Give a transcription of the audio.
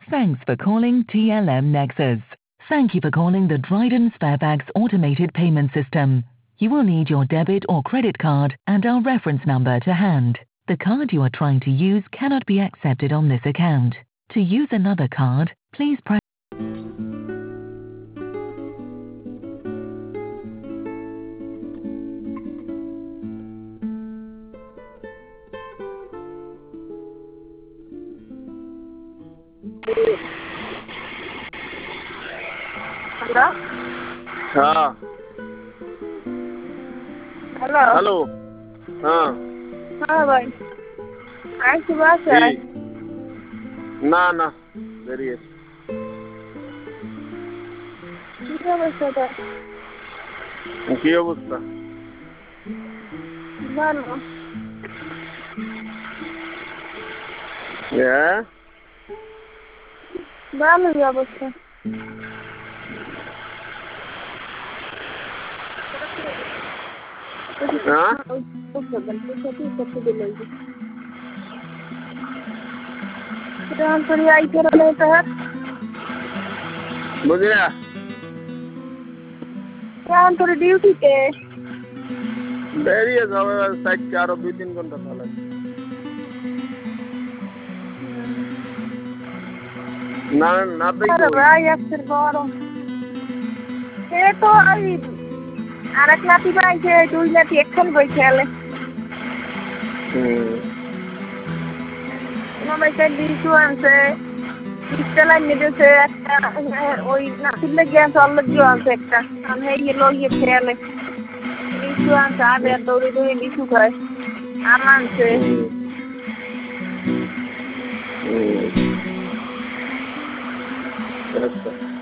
Thanks for calling TLM Nexus. Thank you for calling the Dryden Sparebags automated payment system. You will need your debit or credit card and our reference number to hand. The card you are trying to use cannot be accepted on this account. To use another card, please press. Hello? हाँ Hello? Hello हाँ हाँ भाई आज सुबह से जी ना ना বেরিয়ে কি অবস্থা তোর? কি অবস্থা ভালো হ্যাঁ ভালোই অবস্থা हाँ थोड़ी आई कर रहे हैं বুঝলা क्या थोड़ी ड्यूटी पे বেরিয়ে যাবে সাইডকে আরো 2-3 ঘন্টা চলে না না अरे भाई अक्सर बारो ये तो आई আরেক নাতি পাইছে দুই নাতি একখান বই খেলে মোবাইলটা দিছু আছে ইস্তেলা নিদেছে একটা ওই নাতিলে গ্যাস অলরেডি আছে একটা আমি এই লইয়ে খেলে দিছু আছে আর দৌড়ে দৌড়ে দিছু খায় আমানছে আচ্ছা